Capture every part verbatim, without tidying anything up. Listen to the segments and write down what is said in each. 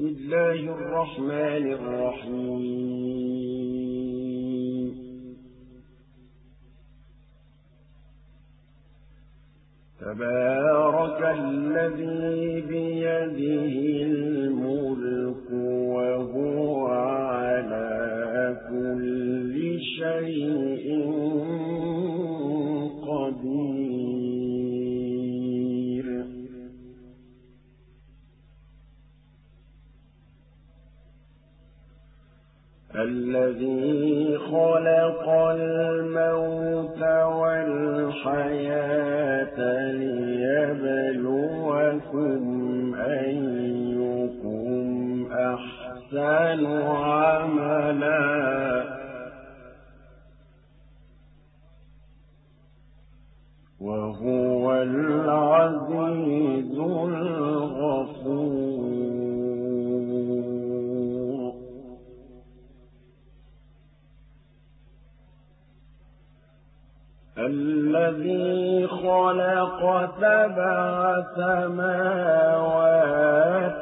الله الرحمن الرحيم تبارك الذي بيده الملك وهو على كل شيء قدير الذي خلق الموت والحياة ليبلوكم أيكم أحسن عملا وهو العزيز الغفور الذي خلق سبع سماوات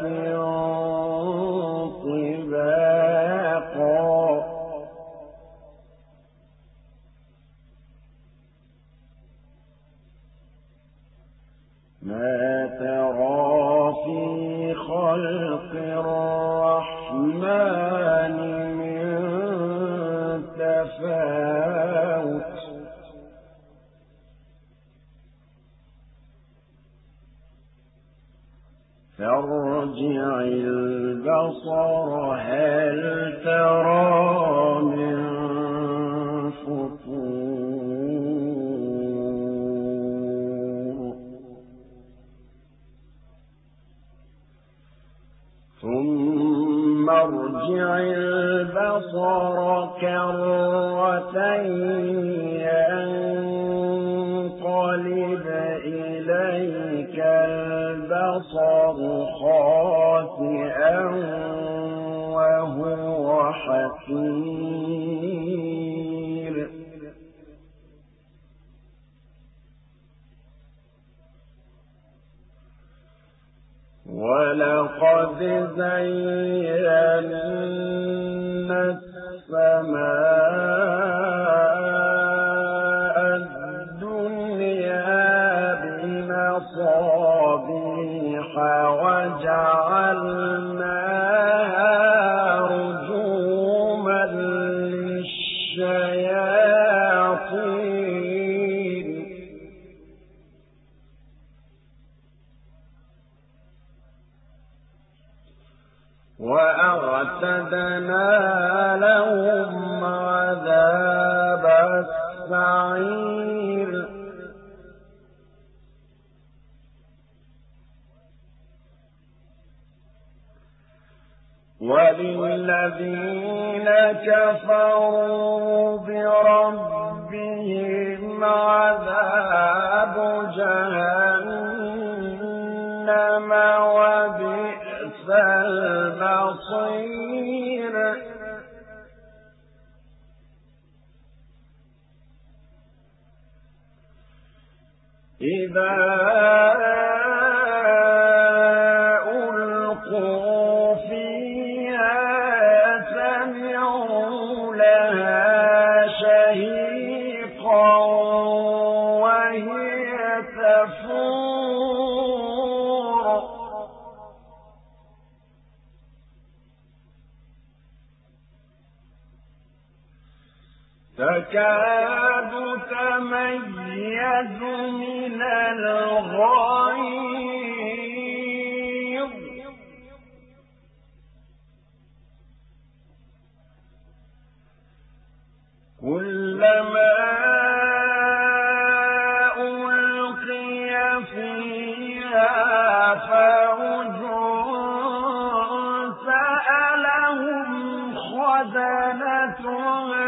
طباقا ما ترى في خلق الرحمن من تفاوت فارجع البصر هل ترى من فطور ثم ارجع البصر كرتين ينقلب إليك البصر خاسئا وهو حسير ولقد زينا السماء الدنيا بمصابيح وجعلناها رجوما للشياطين وأعتدنا لهم عذاب السعير وللذين كفروا بربهم عذاب جهنم وبئس المصير إذا ألقوا فيها سمعوا لها شهيقا وهي تفور تكاد تميز من الغيظ كلما ألقي فيها فوج سألهم خزنتها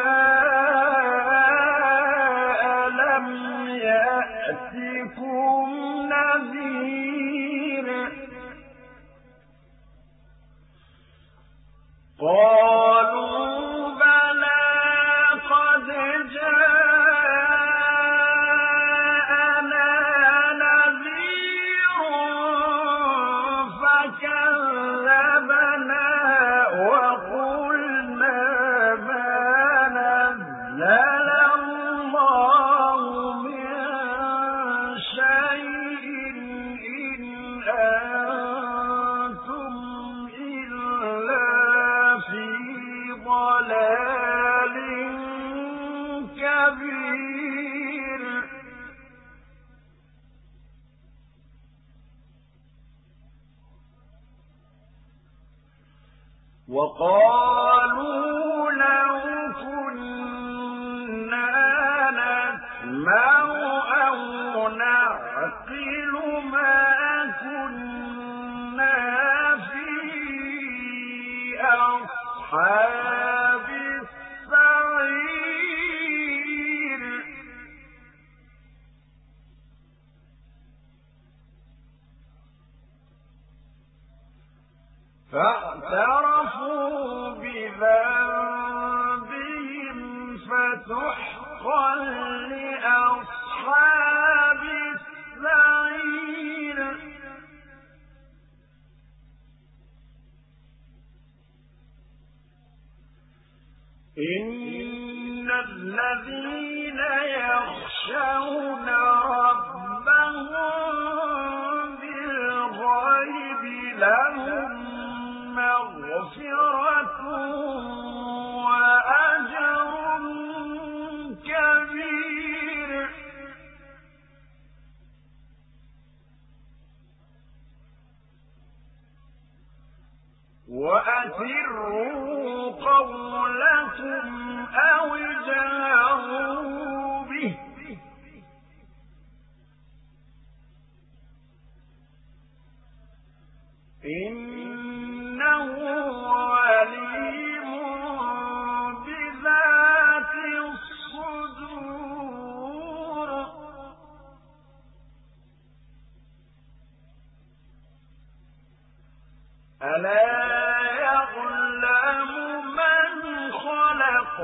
يأتكم نذير قالوا بلى قد جاءنا نذير وقالوا لو كنا نسمع أو نعقل ما كنا في أصحاب السعير فاعترفوا بذنبهم فتحقا لأصحاب السعير إن الذين يخشون ربهم بالغيب لهم مغفرة وأجر كبير وأسروا قولكم أو اجهروا به إنه عليم بذات الصدور ألا يعلم من خلق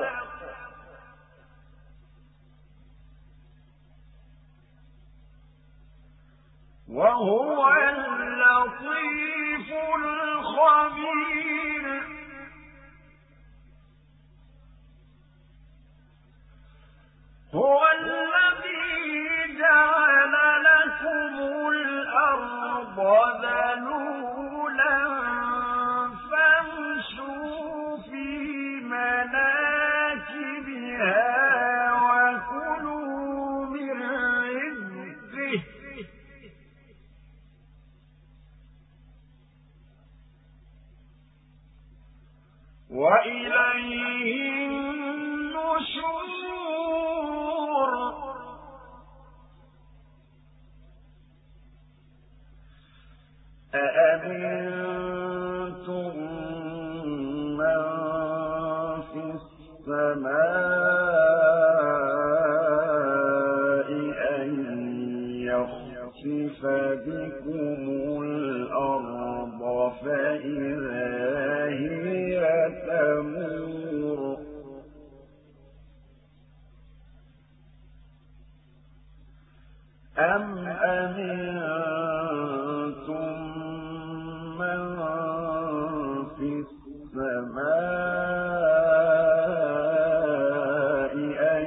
وهو اللطيف الخبير هو الذي جعل لكم الأرض ذلولا فامشوا في مناكبها وكلوا من رزقه وإليه النشور أأمنتم من في السماء أن يخسف بكم الأرض فإذا هي تمور أم أمنتم من في السماء أن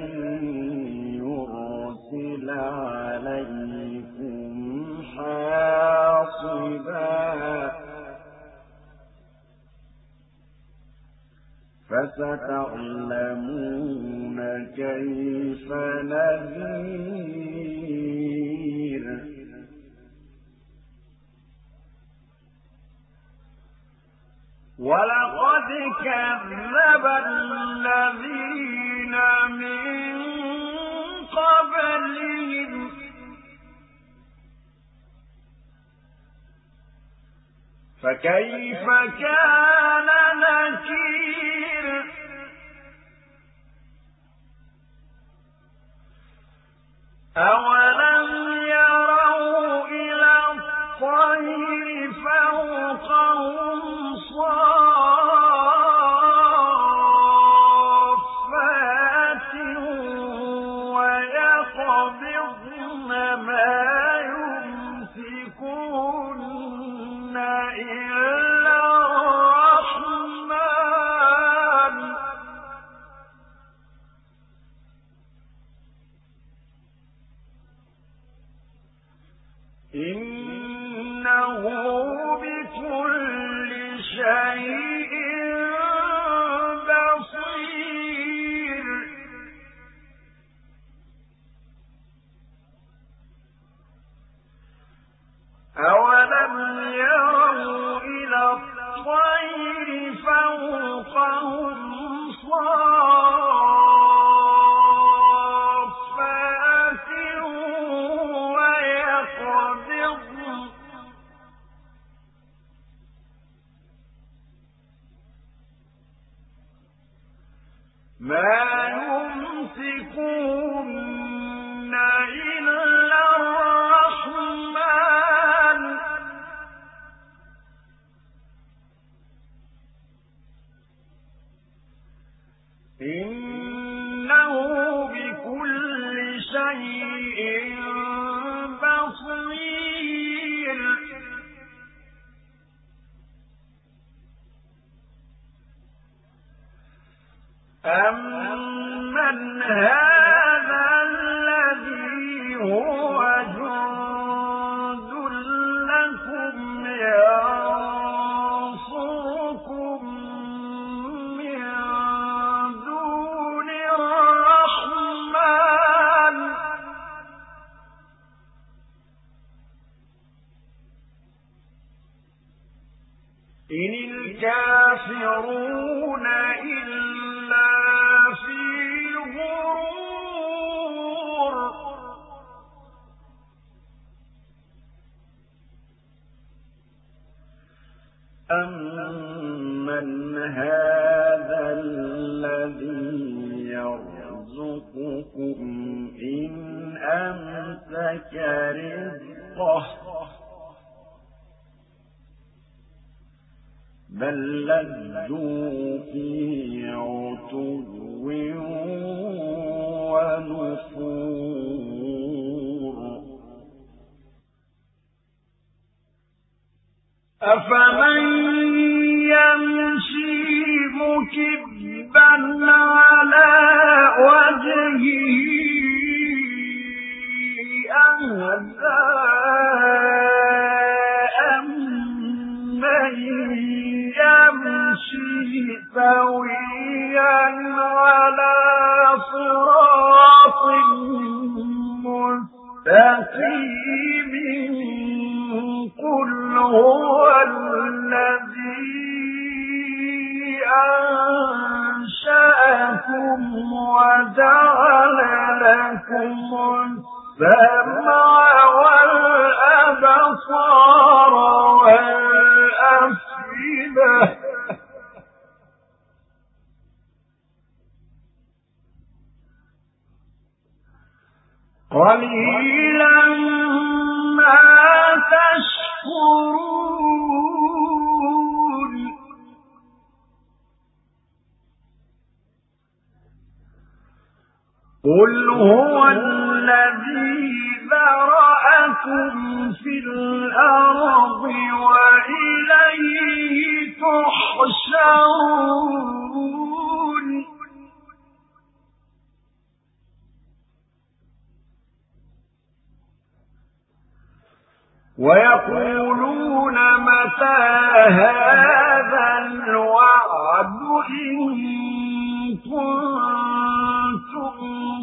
يرسل عليكم حاصبا فستعلمون كيف نذير ولقد كذب الذين من قبلهم فكيف كان نكير أولم يروا إلى الطير فوقهم صافات ويقبضن ما يمسكون إلا الرحمن إنه بكل شيء بصير أولم يروا إلى الطير فوقهم ما يمسكون إلا الرحمن إنه بكل شيء بصير أمن هذا الذي هو جند لكم ينصركم من دون الرحمن إن الكافرون إلا في غرور أمن هذا الذي يرزقكم إن أمسك رزقه بل لجوا في عتو ونفور أفمن يمشي مكبا على وجهه أهدى أمن يمشي سويا على صراط مستقيم قل هو الذي أنشأكم وجعل لكم السمع والأبصار والأفئدة قليلا ما تشكرون قل هو الذي ذرأكم في الأرض وإليه تحشرون ويقولون متى هذا الوعد إن كنتم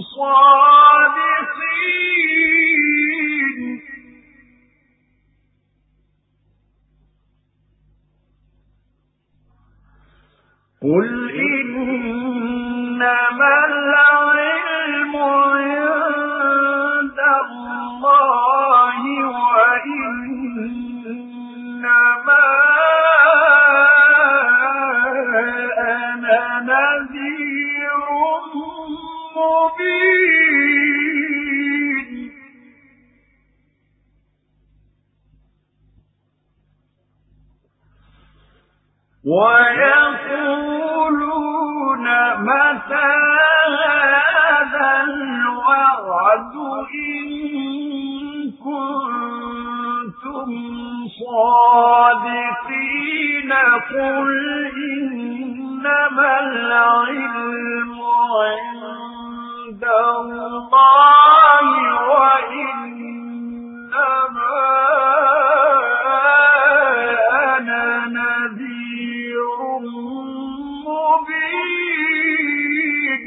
صادقين قل إنما العلم عند الله وإنما أنا نذير مبين ويقولون متى هذا الوعد إن كنتم صادقين قل إنما العلم عند الله وإنما أنا نذير مبين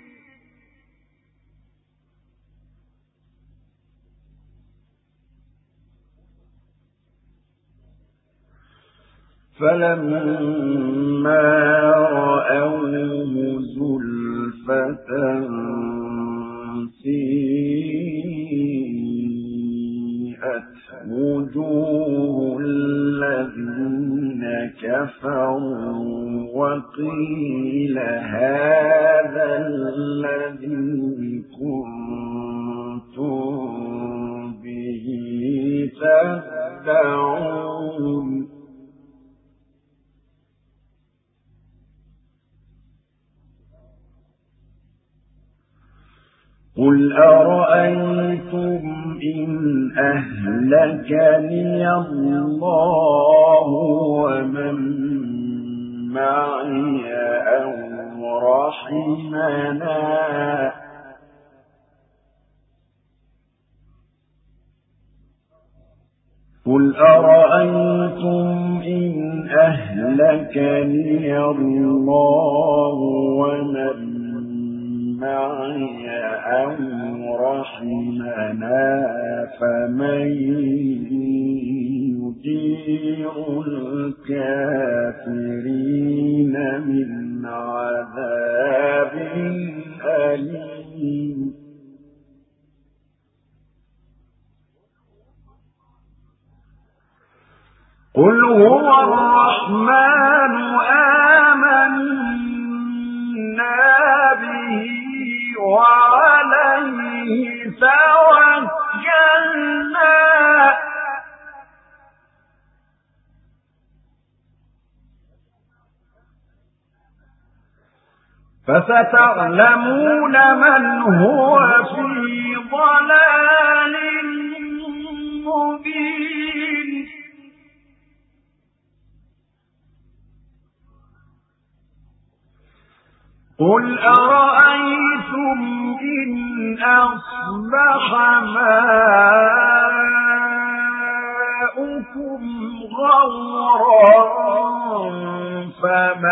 فلما رأوه زلفة سيئت وجوه الذين كفروا وقيل هذا الذي كنتم به تدعون قل أرأيتم إن أهلكني الله ومن معي أو رحمنا قل أرأيتم إن أهلكني الله ومن معي أو رحمنا فمن يجير الكافرين من عذاب أليم قل هو الرحمن آمنا به وعليه توكلنا فستعلمون من هو في ضلال مبين قل أرأيتم إن أصبح ماؤكم غورا فمن